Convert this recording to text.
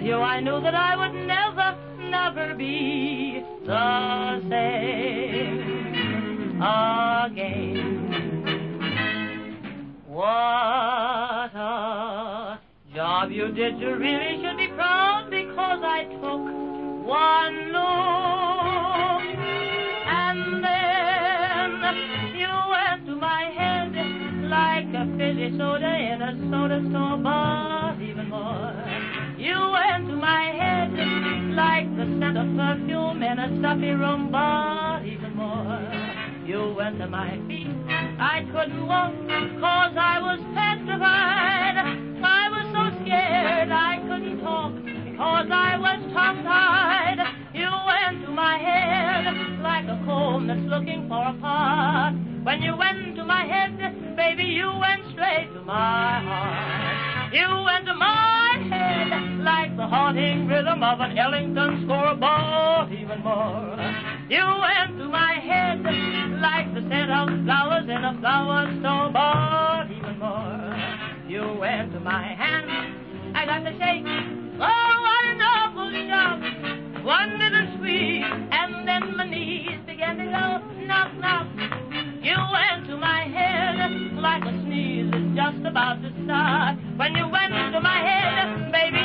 with you, I knew that I would never, never be the same again. What a job you did. You really should be proud, because I took one look, and then you went to my head like a fizzy soda in a soda store. But even more, you went to my head like the scent of perfume in a stuffy room. But even more, you went to my feet. I couldn't walk, 'cause I was petrified. I was so scared I couldn't talk, because I was tongue-tied. You went to my head like a comb that's looking for a part. When you went to my head, baby, you went straight to my heart. You went to my head like the haunting rhythm of an Ellington scoreboard. Even more, you went to my head like the scent of flowers in a flower store. But even more, you went to my hand. I got to shake. Oh, what an awful shock. One little squeeze, and then my knees began to go knock, knock. You went to my head like a sneeze is just about to start. When you went to my head, baby,